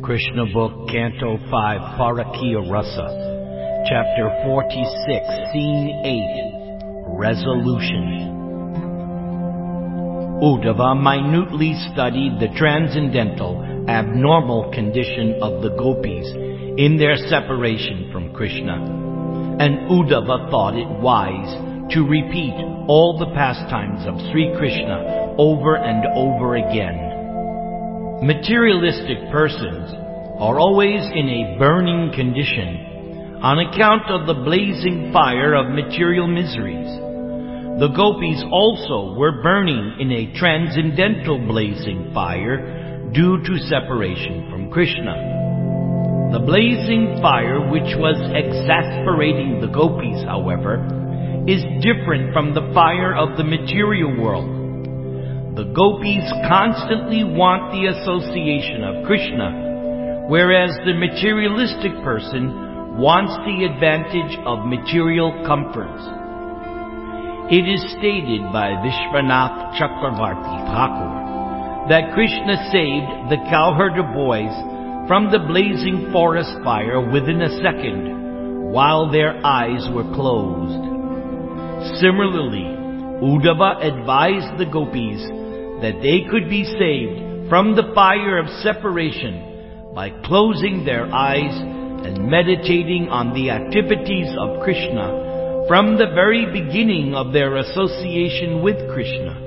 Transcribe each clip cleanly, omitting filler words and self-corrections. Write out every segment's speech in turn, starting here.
Krishna Book, Canto 5, Parakya Rasa, Chapter 46, Scene 8, Resolution. Uddhava minutely studied the transcendental, abnormal condition of the gopis in their separation from Krishna, and Uddhava thought it wise to repeat all the pastimes of Sri Krishna over and over again. Materialistic persons are always in a burning condition on account of the blazing fire of material miseries. The gopis also were burning in a transcendental blazing fire due to separation from Krishna. The blazing fire which was exasperating the gopis, however, is different from the fire of the material world. The gopis constantly want the association of Krishna, whereas the materialistic person wants the advantage of material comforts. It is stated by Vishwanath Chakravarti Thakur that Krishna saved the cowherder boys from the blazing forest fire within a second, while their eyes were closed. Similarly, Uddhava advised the gopis that they could be saved from the fire of separation by closing their eyes and meditating on the activities of Krishna from the very beginning of their association with Krishna.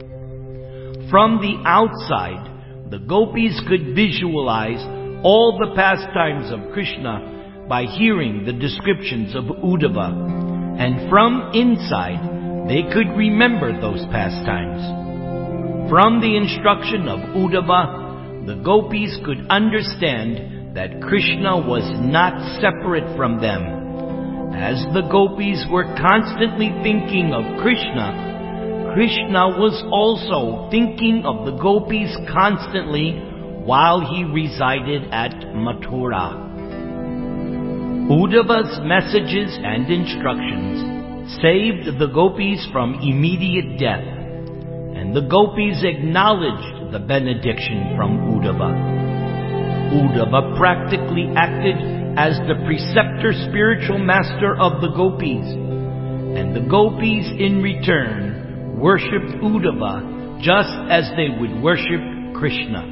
From the outside, the gopis could visualize all the pastimes of Krishna by hearing the descriptions of Uddhava, and from inside, they could remember those pastimes. From the instruction of Uddhava, the gopis could understand that Krishna was not separate from them. As the gopis were constantly thinking of Krishna, Krishna was also thinking of the gopis constantly while he resided at Mathura. Uddhava's messages and instructions saved the gopis from immediate death, and the gopis acknowledged the benediction from Uddhava. Uddhava practically acted as the preceptor spiritual master of the gopis, and the gopis in return worshipped Uddhava just as they would worship Krishna.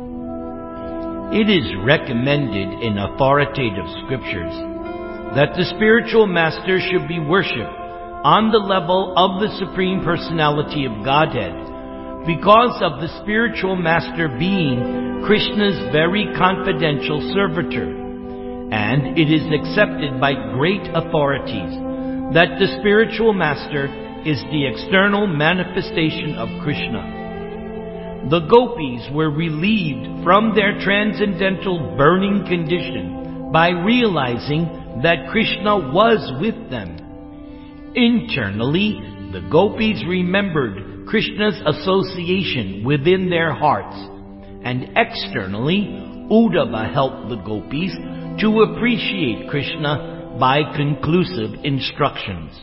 It is recommended in authoritative scriptures that the spiritual master should be worshipped on the level of the Supreme Personality of Godhead, because of the spiritual master being Krishna's very confidential servitor. And it is accepted by great authorities that the spiritual master is the external manifestation of Krishna. The gopis were relieved from their transcendental burning condition by realizing that Krishna was with them. Internally, the gopis remembered Krishna's association within their hearts, and externally, Uddhava helped the gopis to appreciate Krishna by conclusive instructions.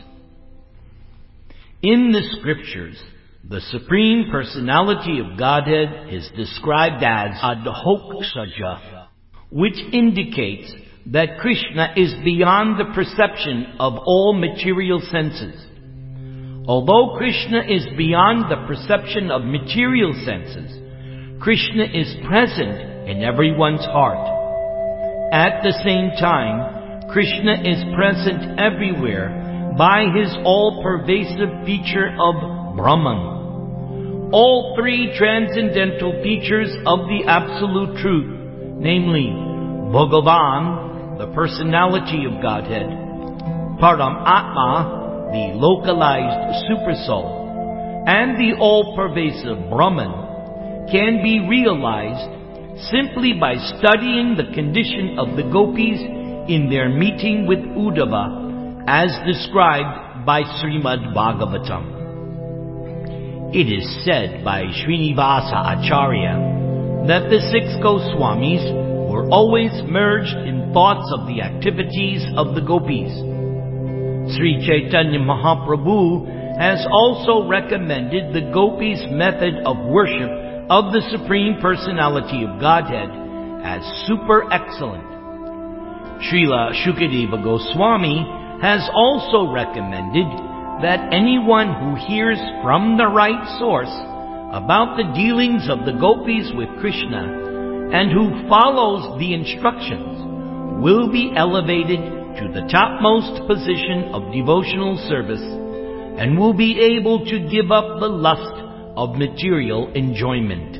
In the scriptures, the Supreme Personality of Godhead is described as Adhokshaja, which indicates that Krishna is beyond the perception of all material senses. Although Krishna is beyond the perception of material senses, Krishna is present in everyone's heart. At the same time, Krishna is present everywhere by his all-pervasive feature of Brahman. All three transcendental features of the Absolute Truth, namely Bhagavan, the personality of Godhead, Paramatma, the localized Supersoul, and the all-pervasive Brahman, can be realized simply by studying the condition of the gopis in their meeting with Uddhava, as described by Srimad Bhagavatam. It is said by Srinivasa Acharya that the six Goswamis were always merged in thoughts of the activities of the gopis. Sri Chaitanya Mahaprabhu has also recommended the gopis' method of worship of the Supreme Personality of Godhead as super excellent. Srila Shukadeva Goswami has also recommended that anyone who hears from the right source about the dealings of the gopis with Krishna and who follows the instructions will be elevated to the topmost position of devotional service and will be able to give up the lust of material enjoyment.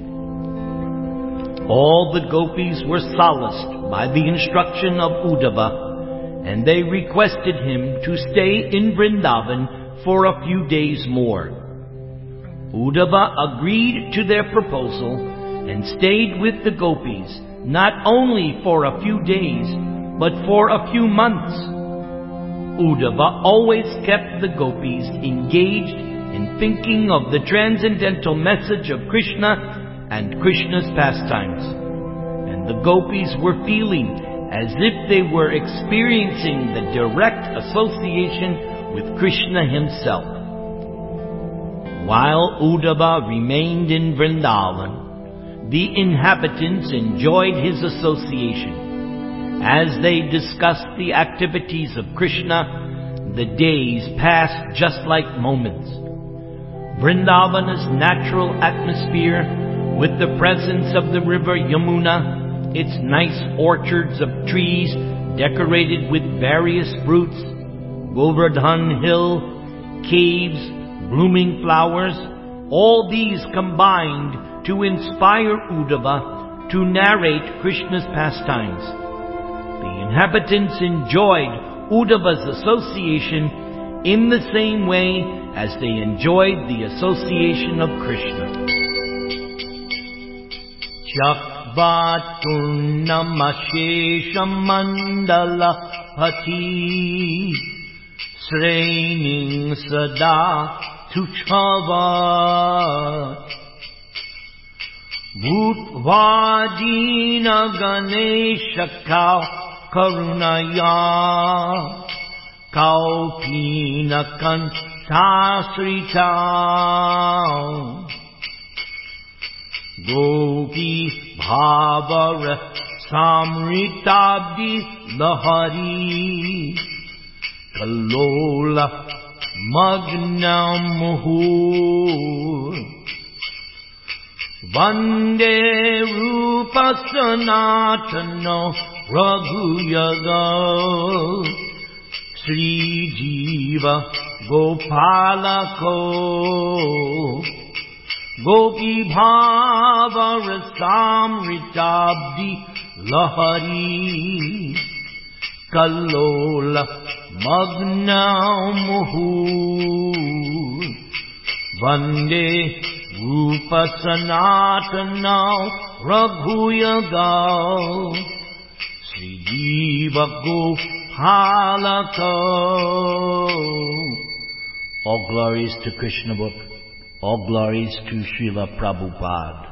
All the gopis were solaced by the instruction of Uddhava, and they requested him to stay in Vrindavan for a few days more. Uddhava agreed to their proposal and stayed with the gopis not only for a few days, but for a few months. Uddhava always kept the gopis engaged in thinking of the transcendental message of Krishna and Krishna's pastimes, and the gopis were feeling as if they were experiencing the direct association with Krishna himself. While Uddhava remained in Vrindavan, the inhabitants enjoyed his association. As they discussed the activities of Krishna, the days passed just like moments. Vrindavana's natural atmosphere, with the presence of the river Yamuna, its nice orchards of trees decorated with various fruits, Govardhan Hill, caves, blooming flowers, all these combined to inspire Uddhava to narrate Krishna's pastimes. The inhabitants enjoyed Uddhava's association in the same way as they enjoyed the association of Krishna. Chakva Turnamashesha Mandala Hati Srening Sada Tuchava Bhutvadina Ganesha Kau Karunaya Kaupina Kantasrita Gopi Bhavara Samritabdi Lahari Kalola Magnam Muhur Vande Rupa Sanatano Raghuyaga Sri Jiva Gopalako Gopi Bhava Rasamritabdi Lahari Kalola Magna Muhur Vande Rupa Sanatana Raghuyaga Sri Jiva Gopalaka. All glories to Krishna Book. All glories to Srila Prabhupada.